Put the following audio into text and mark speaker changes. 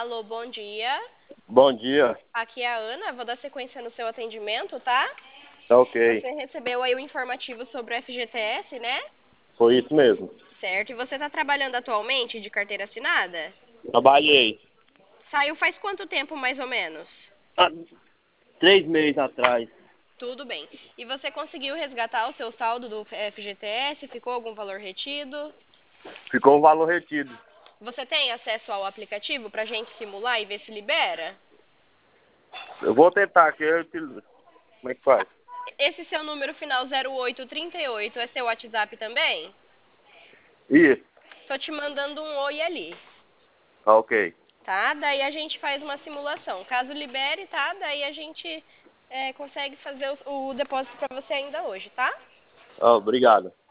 Speaker 1: Alô, bom dia.
Speaker 2: Bom dia.
Speaker 1: Aqui é a Ana, vou dar sequência no seu atendimento, tá?
Speaker 2: Tá ok.
Speaker 1: Você recebeu aí o informativo sobre o FGTS, né?
Speaker 2: Foi isso mesmo.
Speaker 1: Certo. E você está trabalhando atualmente de carteira assinada?
Speaker 2: Trabalhei
Speaker 1: Saiu faz quanto tempo, mais ou menos?
Speaker 2: há 3 meses atrás.
Speaker 1: Tudo bem. E você conseguiu resgatar o seu saldo do FGTS? Ficou algum valor retido?
Speaker 2: Ficou um valor retido.
Speaker 1: Você tem acesso ao aplicativo para a gente simular e ver se libera?
Speaker 2: Eu vou tentar aqui. Como é que faz?
Speaker 1: Esse seu número final 0838 é seu WhatsApp também?
Speaker 2: Isso.
Speaker 1: Tô te mandando um oi ali,
Speaker 2: Tá ok.
Speaker 1: tá? Daí a gente faz uma simulação. Caso libere, tá? Daí a gente consegue fazer o depósito para você ainda hoje, tá?
Speaker 2: Obrigado.